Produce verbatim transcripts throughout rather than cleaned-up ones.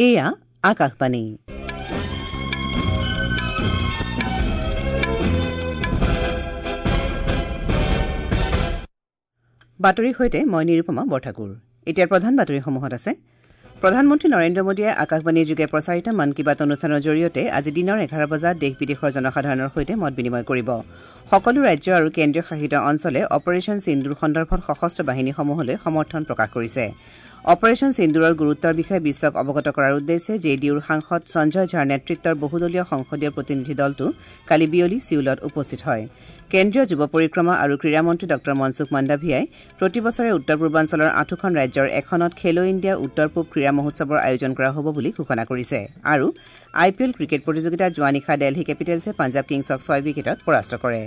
এয়া আকাশবাণী। বাতৰিৰ সৈতে মই নিৰুপমা বৰঠাকুৰ। এতিয়াৰ প্ৰধান বাতৰিসমূহত আছে প্ৰধানমন্ত্ৰী নৰেন্দ্ৰ মোদীয়ে আকাশবাণীৰ যোগে প্ৰচাৰিত মন কী বাত অনুষ্ঠানৰ জৰিয়তে আজি দিনৰ এঘাৰ বজাত দেশ বিদেশৰ জনসাধাৰণৰ সৈতে মত বিনিময় কৰিব। সকলো ৰাজ্য আৰু কেন্দ্ৰীয় শাসিত অঞ্চলে অপাৰেশ্যন সিন্দুৰ সন্দৰ্ভত সশস্ত্ৰ বাহিনীসমূহলৈ সমৰ্থন প্ৰকাশ কৰিছে। অপাৰেশ্যন সিন্দুৰৰ গুৰুত্বৰ বিষয়ে বিশ্বক অৱগত কৰাৰ উদ্দেশ্যে জে ডি ইউৰ সাংসদ সঞ্জয় ঝাৰ নেতৃত্বৰ বহুদলীয় সংসদীয় প্ৰতিনিধি দলটো কালি বিয়লি ছিউলত উপস্থিত হয়। কেন্দ্ৰীয় যুৱ পৰিক্ৰমা আৰু ক্ৰীড়া মন্ত্ৰী ড মনসুখ মাণ্ডাভিয়াই প্ৰতি বছৰে উত্তৰ পূৰ্বাঞ্চলৰ আঠোখন ৰাজ্যৰ এখনত খেলো ইণ্ডিয়া উত্তৰ পূব ক্ৰীড়া মহোৎসৱৰ আয়োজন কৰা হ'ব বুলি ঘোষণা কৰিছে। আৰু আই পি এল ক্ৰিকেট প্ৰতিযোগিতাত যোৱা নিশা দেলহি কেপিটেলছে পাঞ্জাৱ কিংছক ছয় উইকেটত পৰাস্ত কৰে।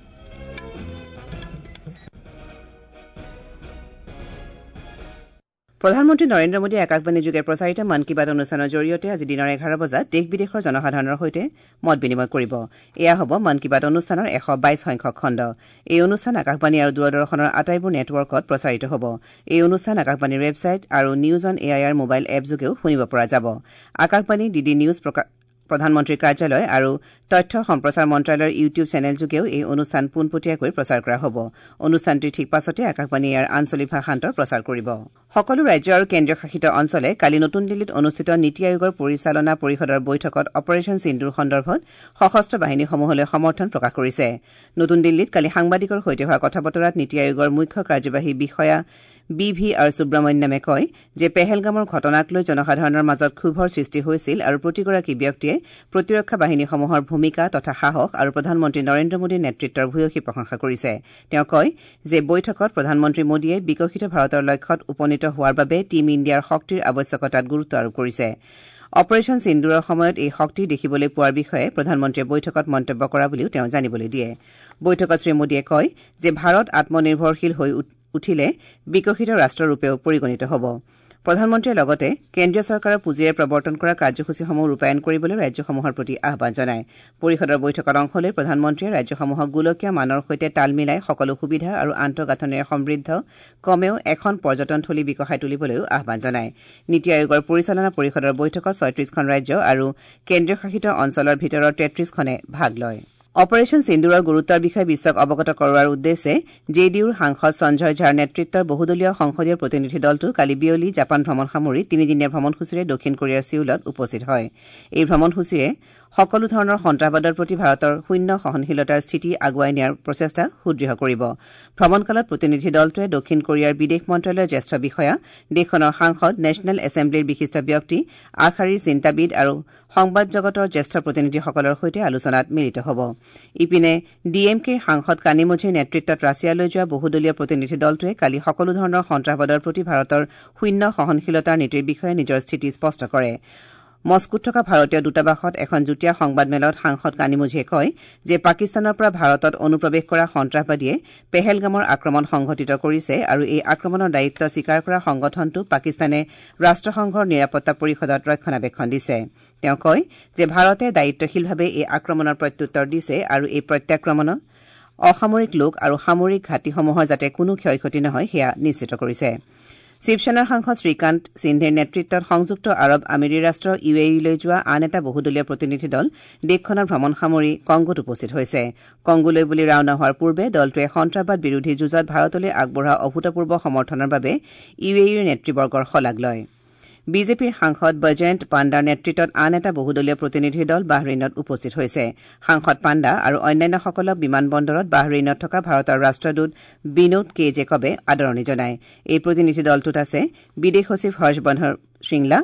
প্ৰধানমন্ত্ৰী নৰেন্দ্ৰ মোদীয়ে আকাশবাণীযোগে প্ৰচাৰিত মন কী বাত অনুষ্ঠানৰ জৰিয়তে আজি দিনৰ এঘাৰ বজাত দেশ বিদেশৰ জনসাধাৰণৰ সৈতে মত বিনিময় কৰিব। এয়া হ'ব মন কী বাত অনুষ্ঠানৰ এশ বাইশ সংখ্যক খণ্ড। এই অনুষ্ঠান আকাশবাণী আৰু দূৰদৰ্শনৰ আটাইবোৰ নেটৱৰ্কত প্ৰচাৰিত হ'ব। এই অনুষ্ঠান আকাশবাণীৰ ৱেবছাইট আৰু news on A I R mobile app যোগেও শুনিব পৰা যাব। আকাশবাণী ডি ডি নিউজ প্ৰধানমন্ত্ৰীৰ কাৰ্যালয় আৰু তথ্য সম্প্ৰচাৰ মন্ত্ৰালয়ৰ ইউটিউব চেনেল যোগেও এই অনুষ্ঠান পোনপটীয়াকৈ প্ৰচাৰ কৰা হ'ব। অনুষ্ঠানটিৰ ঠিক পাছতে আকাশবাণী ইয়াৰ আঞ্চলিক ভাষান্তৰ প্ৰচাৰ কৰিব। সকলো ৰাজ্য আৰু কেন্দ্ৰীয় শাসিত অঞ্চলে কালি নতুন দিল্লীত অনুষ্ঠিত নীতি আয়োগৰ পৰিচালনা পৰিষদৰ বৈঠকত অপাৰেশ্যন সিন্দুৰ সন্দৰ্ভত সশস্ত্ৰ বাহিনীসমূহলৈ সমৰ্থন প্ৰকাশ কৰিছে। নতুন দিল্লীত কালি সাংবাদিকৰ সৈতে হোৱা কথা বতৰাত নীতি আয়োগৰ মুখ্য কাৰ্যবাহী বিষয়া বি ভি আৰ সুব্ৰমণ্যমে কয় যে পেহেলগামৰ ঘটনাক লৈ জনসাধাৰণৰ মাজত ক্ষোভৰ সৃষ্টি হৈছিল আৰু প্ৰতিগৰাকী ব্যক্তিয়ে প্ৰতিৰক্ষা বাহিনীসমূহৰ ভূমিকা তথা সাহস আৰু প্ৰধানমন্ত্ৰী নৰেন্দ্ৰ মোদীৰ নেতৃত্বৰ ভূয়সী প্ৰশংসা কৰিছে। তেওঁ কয় যে বৈঠকত প্ৰধানমন্ত্ৰী মোদীয়ে বিকশিত ভাৰতৰ লক্ষ্যত উপনীত হোৱাৰ বাবে টীম ইণ্ডিয়াৰ শক্তিৰ আৱশ্যকতাত গুৰুত্ব আৰোপ কৰিছে। অপাৰেশ্যন সিন্দুৰৰ সময়ত এই শক্তি দেখিবলৈ পোৱাৰ বিষয়ে প্ৰধানমন্ত্ৰীয়ে বৈঠকত মন্তব্য কৰা বুলিও তেওঁ জানিবলৈ দিয়ে। বৈঠকত শ্ৰীমোদীয়ে কয় যে ভাৰত আত্মনিৰ্ভৰশীল হৈ উঠিলে বিকশিত ৰাষ্ট্ৰৰূপেও পৰিগণিত হ'ব। প্ৰধানমন্ত্ৰীয়ে লগতে কেন্দ্ৰীয় চৰকাৰৰ পুঁজিৰে প্ৰৱৰ্তন কৰা কাৰ্যসূচীসমূহ ৰূপায়ণ কৰিবলৈ ৰাজ্যসমূহৰ প্ৰতি আহ্বান জনায়। পৰিষদৰ বৈঠকত অংশ লৈ প্ৰধানমন্ত্ৰীয়ে ৰাজ্যসমূহক গোলকীয় মানৰ সৈতে তাল মিলাই সকলো সুবিধা আৰু আন্তঃগাঁথনিৰে সমৃদ্ধ কমেও এখন পৰ্যটনথলী বিকশাই তুলিবলৈও আহ্বান জনায়। নীতি আয়োগৰ পৰিচালনা পৰিষদৰ বৈঠকত ছয়ত্ৰিশখন ৰাজ্য আৰু কেন্দ্ৰীয় শাসিত অঞ্চলৰ ভিতৰত তেত্ৰিশখনে ভাগ লয়। অপাৰেশ্যন সিন্দুৰৰ গুৰুত্বৰ বিষয়ে বিশ্বক অৱগত কৰোৱাৰ উদ্দেশ্যে জে ডি ইউৰ সাংসদ সঞ্জয় ঝাৰ নেতৃত্বৰ বহুদলীয় সংসদীয় প্ৰতিনিধি দলটো কালি বিয়লি জাপান ভ্ৰমণ সামৰি তিনিদিনীয়া ভ্ৰমণসূচীৰে দক্ষিণ কোৰিয়াৰ ছিউলত উপস্থিত হয়। এই ভ্ৰমণসূচীৰে সকলো ধৰণৰ সন্ত্ৰাসবাদৰ প্ৰতি ভাৰতৰ শূন্য সহনশীলতাৰ স্থিতি আগুৱাই নিয়াৰ প্ৰচেষ্টা সুদৃঢ় কৰিব। ভ্ৰমণকালত প্ৰতিনিধি দলটোৱে দক্ষিণ কোৰিয়াৰ বিদেশ মন্ত্ৰালয়ৰ জ্যেষ্ঠ বিষয়া, দেশখনৰ সাংসদ, নেশ্যনেল এছেম্বলিৰ বিশিষ্ট ব্যক্তি, আগশাৰীৰ চিন্তাবিদ আৰু সংবাদ জগতৰ জ্যেষ্ঠ প্ৰতিনিধিসকলৰ সৈতে আলোচনাত মিলিত হ'ব। ইপিনে ডি এম কেৰ সাংসদ কানিমোঝিৰ নেতৃত্বত ৰাছিয়ালৈ যোৱা বহুদলীয় প্ৰতিনিধি দলটোৱে কালি সকলো ধৰণৰ সন্ত্ৰাসবাদৰ প্ৰতি ভাৰতৰ শূন্য সহনশীলতাৰ নীতিৰ বিষয়ে নিজৰ স্থিতি স্পষ্ট কৰে। মস্কোত থকা ভাৰতীয় দূতাবাসত এখন যুটীয়া সংবাদমেলত সাংসদ কানিমোঝিয়ে কয় যে পাকিস্তানৰ পৰা ভাৰতত অনুপ্ৰৱেশ কৰা সন্ত্ৰাসবাদীয়ে পেহেলগামৰ আক্ৰমণ সংঘটিত কৰিছে আৰু এই আক্ৰমণৰ দায়িত্ব স্বীকাৰ কৰা সংগঠনটো পাকিস্তানে ৰাষ্ট্ৰসংঘৰ নিৰাপত্তা পৰিষদত ৰক্ষণাবেক্ষণ দিছে। তেওঁ কয় যে ভাৰতে দায়িত্বশীলভাৱে এই আক্ৰমণৰ প্ৰত্যুত্তৰ দিছে আৰু এই প্ৰত্যাক্ৰমণত অসামৰিক লোক আৰু সামৰিক ঘাটিসমূহৰ যাতে কোনো ক্ষয় ক্ষতি নহয় সেয়া নিশ্চিত কৰিছে। শিৱসেনাৰ সাংসদ শ্ৰীকান্ত সিন্ধেৰ নেতৃত্বত সংযুক্ত আৰৱ আমিৰি ৰাষ্ট্ৰ ইউ এ ইলৈ যোৱা আন এটা বহুদলীয় প্ৰতিনিধি দল দেশখনৰ ভ্ৰমণ সামৰি কংগোত উপস্থিত হৈছে। কংগোলৈ বুলি ৰাওনা হোৱাৰ পূৰ্বে দলটোৱে সন্ত্ৰাসবাদ বিৰোধী যুঁজত ভাৰতলৈ আগবঢ়োৱা অভূতপূৰ্ব সমৰ্থনৰ বাবে ইউ এ ইৰ নেতৃবৰ্গৰ শলাগ লয়। বিজেপিৰ সাংসদ বৈজয়ন্ত পাণ্ডাৰ নেতৃত্বত আন এটা বহুদলীয় প্ৰতিনিধিৰ দল বাহৰেইনত উপস্থিত হৈছে। সাংসদ পাণ্ডা আৰু অন্যান্যসকলক বিমান বন্দৰত বাহৰেইনত থকা ভাৰতৰ ৰাষ্ট্ৰদূত বিনোদ কে জেকবে আদৰণি জনায়। এই প্ৰতিনিধি দলটোত আছে বিদেশ সচিব Harshvardhan Shringla,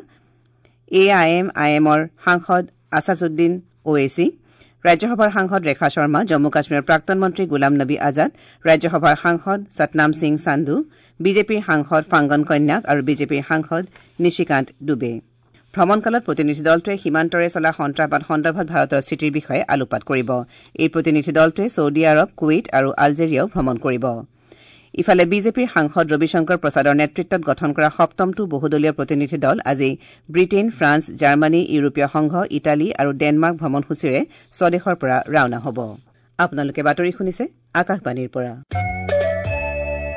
A I am আই এমৰ সাংসদ আছাদুদ্দিন ওৱেইচি, ৰাজ্যসভাৰ সাংসদ ৰেখা শৰ্মা, জম্মু কাশ্মীৰৰ প্ৰাক্তন মন্ত্ৰী গোলাম নবী আজাদ, ৰাজ্যসভাৰ সাংসদ সতনাম সিং সান্ধু, বিজেপিৰ সাংসদ ফাংগন কন্যাক আৰু বিজেপিৰ সাংসদ নিশিকান্ত ডুবে। ভ্ৰমণকালত প্ৰতিনিধি দলটোৱে সীমান্তৰে চলা সন্ত্ৰাসবাদ সন্দৰ্ভত ভাৰতৰ স্থিতিৰ বিষয়ে আলোকপাত কৰিব। এই প্ৰতিনিধি দলটোৱে ছৌদি আৰৱ, কুৱেইট আৰু আলজেৰিয়াও ভ্ৰমণ কৰিব। ইফালে বিজেপিৰ সাংসদ ৰবিশংকৰ প্ৰসাদৰ নেতৃত্বত গঠন কৰা সপ্তমটো বহুদলীয় প্ৰতিনিধি দল আজি ব্ৰিটেইন, ফ্ৰান্স, জাৰ্মানী, ইউৰোপীয় সংঘ, ইটালী আৰু ডেনমাৰ্ক ভ্ৰমণসূচীৰে স্বদেশৰ পৰা ৰাওনা হ'ব। আপোনালোকে বাতৰি শুনিছে আকাশবাণীৰ পৰা।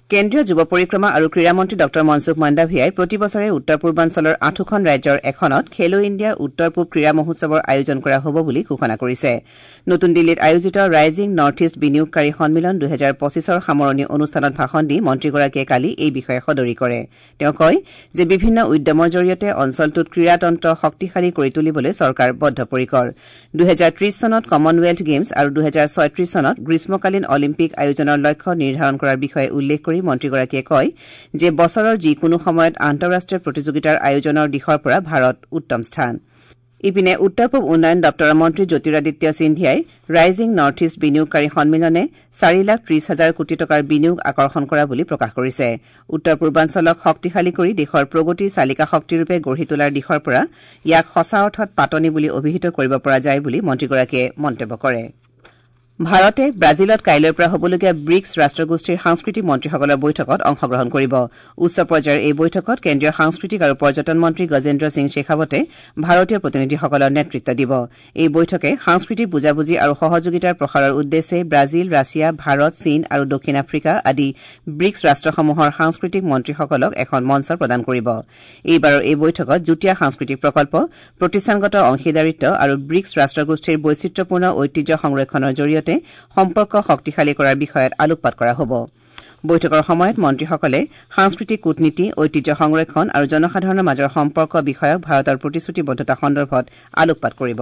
কেন্দ্ৰীয় যুৱ পৰিক্ৰমা আৰু ক্ৰীড়া মন্ত্ৰী ডঃ মনসুখ মাণ্ডাভিয়াই প্ৰতি বছৰে উত্তৰ পূৰ্বাঞ্চলৰ আঠোখন ৰাজ্যৰ এখনত খেলো ইণ্ডিয়া উত্তৰ পূব ক্ৰীড়া মহোৎসৱৰ আয়োজন কৰা হ'ব বুলি ঘোষণা কৰিছে নতুন দিল্লীত আয়োজিত ৰাইজিং নৰ্থ ইষ্ট বিনিয়োগকাৰী সন্মিলন দুহেজাৰ পঁচিছৰ সামৰণি অনুষ্ঠানত ভাষণ দি মন্ত্ৰীগৰাকীয়ে কালি এই বিষয়ে সদৰি কৰে তেওঁ কয় যে বিভিন্ন উদ্যমৰ জৰিয়তে অঞ্চলটোত ক্ৰীড়াতন্ত্ৰ শক্তিশালী কৰি তুলিবলৈ চৰকাৰ বদ্ধপৰিকৰ দুহেজাৰ ত্ৰিশ চনত কমনৱেলথ গেমছ আৰু দুহেজাৰ ছয়ত্ৰিশ চনত গ্ৰীষ্মকালীন অলিম্পিক আয়োজনৰ লক্ষ্য নিৰ্ধাৰণ কৰাৰ বিষয়ে উল্লেখ কৰি মন্ত্ৰীগৰাকীয়ে কয় যে বছৰৰ যিকোনো সময়ত আন্তঃৰাষ্ট্ৰীয় প্ৰতিযোগিতাৰ আয়োজনৰ দিশৰ পৰা ভাৰত উত্তম স্থান ইপিনে উত্তৰ পূব উন্নয়ন দপ্তৰৰ মন্ত্ৰী জ্যোতিৰাদিত্য সিন্ধিয়াই ৰাইজিং নৰ্থ ইষ্ট বিনিয়োগকাৰী সন্মিলনে চাৰি লাখ ত্ৰিশ হাজাৰ কোটি টকাৰ বিনিয়োগ আকৰ্ষণ কৰা বুলি প্ৰকাশ কৰিছে উত্তৰ পূৰ্বাঞ্চলক শক্তিশালী কৰি দেশৰ প্ৰগতিৰ চালিকা শক্তিৰূপে গঢ়ি তোলাৰ দিশৰ পৰা ইয়াক সঁচা অৰ্থত পাতনি বুলি অভিহিত কৰিব পৰা যায় বুলি মন্ত্ৰীগৰাকীয়ে মন্তব্য কৰে ভাৰতে ব্ৰাজিলত কাইলৈৰ পৰা হ'বলগীয়া ব্ৰিক্স ৰাষ্ট্ৰগোষ্ঠীৰ সাংস্কৃতিক মন্ত্ৰীসকলৰ বৈঠকত অংশগ্ৰহণ কৰিব উচ্চ পৰ্যায়ৰ এই বৈঠকত কেন্দ্ৰীয় সাংস্কৃতিক আৰু পৰ্যটন মন্ত্ৰী গজেন্দ্ৰ সিং শেখাৱতে ভাৰতীয় প্ৰতিনিধিসকলৰ নেতৃত্ব দিব এই বৈঠকে সাংস্কৃতিক বুজাবুজি আৰু সহযোগিতাৰ প্ৰসাৰৰ উদ্দেশ্যে ব্ৰাজিল ৰাছিয়া ভাৰত চীন আৰু দক্ষিণ আফ্ৰিকা আদি ব্ৰিক্স ৰাষ্ট্ৰসমূহৰ সাংস্কৃতিক মন্ত্ৰীসকলক এখন মঞ্চ প্ৰদান কৰিব এইবাৰৰ এই বৈঠকত যুটীয়া সাংস্কৃতিক প্ৰকল্প প্ৰতিষ্ঠানগত অংশীদাৰিত্ব আৰু ব্ৰিক্স ৰাষ্ট্ৰগোষ্ঠীৰ বৈচিত্ৰ্যপূৰ্ণ ঐতিহ্য সংৰক্ষণৰ জৰিয়তে সম্পৰ্ক শক্তিশালী কৰাৰ বিষয়ত আলোকপাত কৰা হ'ব বৈঠকৰ সময়ত মন্ত্ৰীসকলে সাংস্কৃতিক কূটনীতি ঐতিহ্য সংৰক্ষণ আৰু জনসাধাৰণৰ মাজৰ সম্পৰ্ক বিষয়ক ভাৰতৰ প্ৰতিশ্ৰুতিবদ্ধতা সন্দৰ্ভত আলোকপাত কৰিব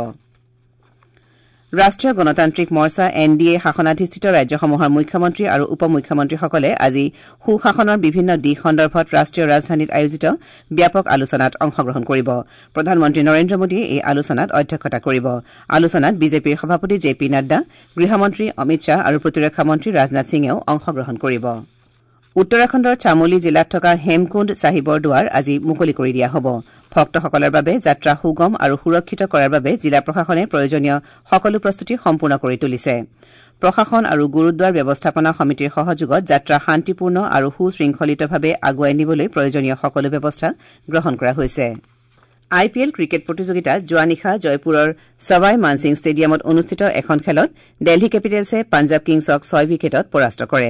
ৰাষ্ট্ৰীয় গণতান্ত্ৰিক মৰ্চা এন ডি এ শাসনাধিষ্ঠিত ৰাজ্যসমূহৰ মুখ্যমন্ত্ৰী আৰু উপ মুখ্যমন্ত্ৰীসকলে আজি সুশাসনৰ বিভিন্ন দিশ সন্দৰ্ভত ৰাষ্ট্ৰীয় ৰাজধানীত আয়োজিত ব্যাপক আলোচনাত অংশগ্ৰহণ কৰিব প্ৰধানমন্ত্ৰী নৰেন্দ্ৰ মোদীয়ে এই আলোচনাত অধ্যক্ষতা কৰিব আলোচনাত বিজেপিৰ সভাপতি জে পি নাড্ডা গৃহমন্ত্ৰী অমিত শ্বাহ আৰু প্ৰতিৰক্ষা মন্ত্ৰী ৰাজনাথ সিঙেও অংশগ্ৰহণ কৰিব উত্তৰাখণ্ডৰ চামোলি জিলাত থকা হেমকুণ্ড চাহিবৰ দুৱাৰ আজি মুকলি কৰি দিয়া হ'ব ভক্তসকলৰ বাবে যাত্ৰা সুগম আৰু সুৰক্ষিত কৰাৰ বাবে জিলা প্ৰশাসনে প্ৰয়োজনীয় সকলো প্ৰস্তুতি সম্পূৰ্ণ কৰি তুলিছে প্ৰশাসন আৰু গুৰুদ্বাৰ ব্যৱস্থাপনা সমিতিৰ সহযোগত যাত্ৰা শান্তিপূৰ্ণ আৰু সুশৃংখলিতভাৱে আগুৱাই নিবলৈ প্ৰয়োজনীয় সকলো ব্যৱস্থা গ্ৰহণ কৰা হৈছে আই পি এল ক্ৰিকেট প্ৰতিযোগিতাত যোৱা নিশা জয়পুৰৰ সৱাই মানসিং ষ্টেডিয়ামত অনুষ্ঠিত এখন খেলত দিল্লী কেপিটেলছে পাঞ্জাৱ কিংছক ছয় উইকেটত পৰাস্ত কৰে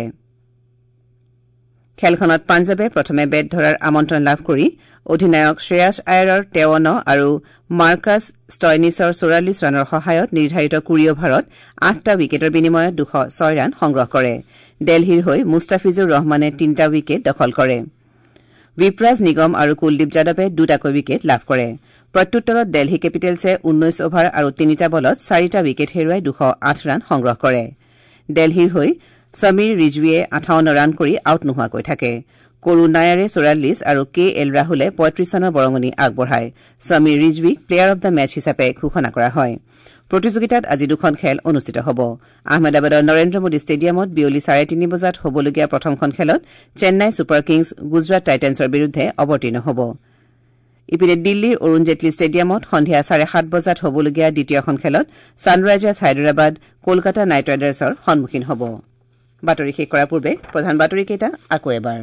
খেলখনত পাঞ্জাৱে প্ৰথমে বেট ধৰাৰ আমন্ত্ৰণ লাভ কৰি অধিনায়ক শ্ৰেয়াছ আয়াৰৰ তেৱন্ন আৰু মাৰ্কাছ ষ্টয়নিছৰ চৌৰাল্লিছ ৰানৰ সহায়ত নিৰ্ধাৰিত কুৰি অভাৰত আঠটা উইকেটৰ বিনিময়ত দুশ ছয় ৰান সংগ্ৰহ কৰে দিল্লীৰ হৈ মুস্তাফিজুৰ ৰহমানে তিনিটা উইকেট দখল কৰে বিপ্ৰাজ নিগম আৰু কুলদীপ যাদৱে দুটাকৈ উইকেট লাভ কৰে প্ৰত্যুত্তৰত দিল্লী কেপিটেলছে ঊনৈশ অভাৰ আৰু তিনিটা বলত চাৰিটা উইকেট হেৰুৱাই দুশ আঠ ৰান সংগ্ৰহ কৰে দিল্লীৰ হৈ সমীৰ ৰিজৱীয়ে আঠাৱন্ন ৰান কৰি আউট নোহোৱাকৈ থাকে কৰুণ নায়াৰে চৌৰাল্লিছ আৰু কে এল ৰাহুলে পঁয়ত্ৰিশ ৰানৰ বৰঙণি আগবঢ়ায় সমীৰ ৰিজৱীক প্লেয়াৰ অব দ্য মেচ হিচাপে ঘোষণা কৰা হয় প্ৰতিযোগিতাত আজি দুখন খেল অনুষ্ঠিত হ'ব আহমেদাবাদৰ নৰেন্দ্ৰ মোদী ষ্টেডিয়ামত বিয়লি চাৰে তিনি বজাত হ'বলগীয়া প্ৰথমখন খেলত চেন্নাই ছুপাৰ কিংছ গুজৰাট টাইটেন্সৰ বিৰুদ্ধে অৱতীৰ্ণ হ'ব ইপিনে দিল্লীৰ অৰুণ জেটলী ষ্টেডিয়ামত সন্ধিয়া চাৰে সাত বজাত হ'বলগীয়া দ্বিতীয়খন খেলত ছানৰাইজাৰ্ছ হায়দৰাবাদ কলকাতা নাইট ৰাইডাৰ্ছৰ সন্মুখীন হ'ব বাতৰি শেষ কৰাৰ পূৰ্বে প্ৰধান বাতৰিকেইটা আকৌ এবাৰ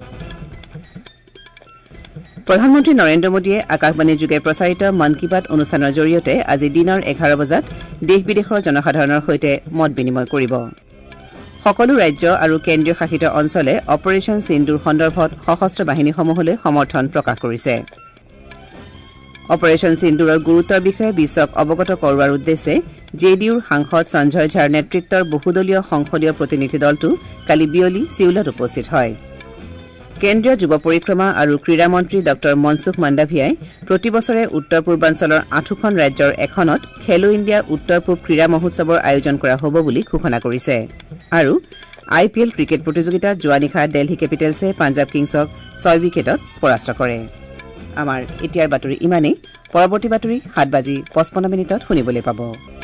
প্ৰধানমন্ত্ৰী নৰেন্দ্ৰ মোদীয়ে আকাশবাণীযোগে প্ৰচাৰিত মন কী বাত অনুষ্ঠানৰ জৰিয়তে আজি দিনৰ এঘাৰ বজাত দেশ বিদেশৰ জনসাধাৰণৰ সৈতে মত বিনিময় কৰিব সকলো ৰাজ্য আৰু কেন্দ্ৰীয় শাসিত অঞ্চলে অপাৰেশ্যন সিন্দুৰ সন্দৰ্ভত সশস্ত্ৰ বাহিনীসমূহলৈ সমৰ্থন প্ৰকাশ কৰিছে অপাৰেশ্যন সিন্দুৰৰ গুৰুত্বৰ বিষয়ে বিশ্বক অৱগত কৰোৱাৰ উদ্দেশ্যে জে ডি ইউৰ সাংসদ সঞ্জয় ঝাৰ নেতৃত্বৰ বহুদলীয় সংসদীয় প্ৰতিনিধি দলটো কালি বিয়লি ছিউলত উপস্থিত হয় কেন্দ্ৰীয় যুৱ পৰিক্ৰমা আৰু ক্ৰীড়া মন্ত্ৰী ডঃ মনসুখ মাণ্ডাভিয়াই প্ৰতি বছৰে উত্তৰ পূৰ্বাঞ্চলৰ আঠোখন ৰাজ্যৰ এখনত খেলো ইণ্ডিয়া উত্তৰ পূব ক্ৰীড়া মহোৎসৱৰ আয়োজন কৰা হ'ব বুলি ঘোষণা কৰিছে আৰু আই পি এল ক্ৰিকেট প্ৰতিযোগিতাত যোৱা নিশা দিল্লী কেপিটেলছে পাঞ্জাৱ কিংছক ছয় উইকেটত পৰাস্ত কৰে আমাৰ এতিয়াৰ বাতৰি ইমানেই পৰৱৰ্তী বাতৰি সাত বাজি পঁচপন্ন মিনিটত শুনিবলৈ পাব